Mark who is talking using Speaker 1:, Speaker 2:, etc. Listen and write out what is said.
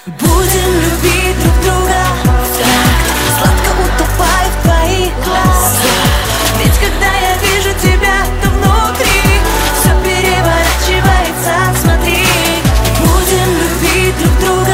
Speaker 1: Будем любить друг друга так, сладко утопая в твоих глазах. Ведь когда я вижу тебя, то внутри все переворачивается, смотри. Будем любить друг друга